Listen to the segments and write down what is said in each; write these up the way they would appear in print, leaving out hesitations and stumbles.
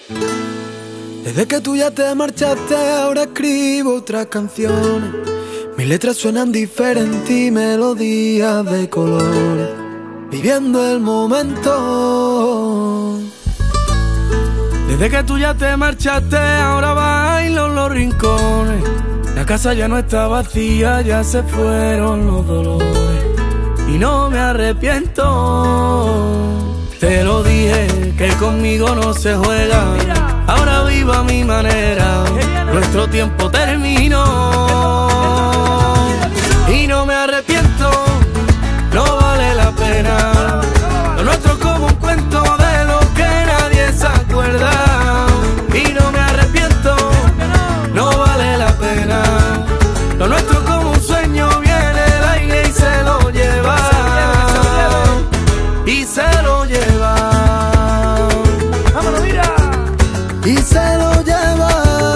Desde que tú ya te marchaste, ahora escribo otras canciones. Mis letras suenan diferentes y melodías de colores, viviendo el momento. Desde que tú ya te marchaste, ahora bailo en los rincones. La casa ya no está vacía, ya se fueron los dolores. Y no me arrepiento. Te lo dije, que conmigo no se juega. Ahora vivo a mi manera. Nuestro tiempo terminó. Y no me arrepiento, no vale la pena. Lo nuestro es como un cuento de lo que nadie se acuerda. Y no me arrepiento, no vale la pena. Lo nuestro es como un sueño, viene el aire y se lo lleva. Y se lo lleva. ¡Vámonos, mira! Y se lo lleva.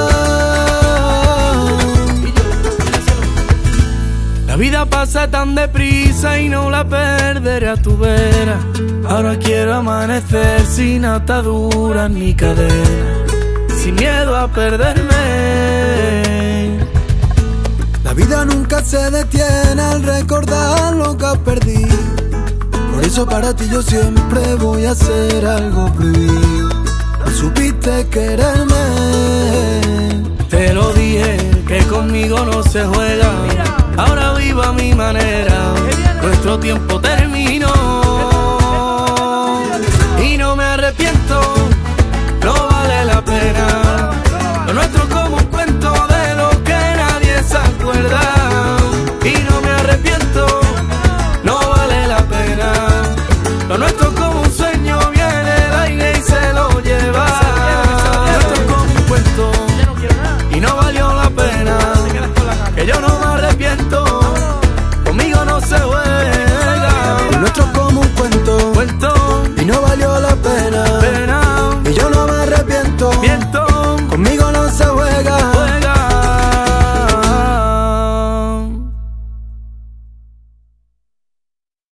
La vida pasa tan deprisa y no la perderé a tu vera. Ahora quiero amanecer sin ataduras ni cadenas, sin miedo a perderme. La vida nunca se detiene al recordar lo que has perdido. Por eso para ti yo siempre voy a hacer algo prohibido. No supiste quererme. Te lo dije, que conmigo no se juega. Ahora vivo a mi manera. Nuestro tiempo terminó.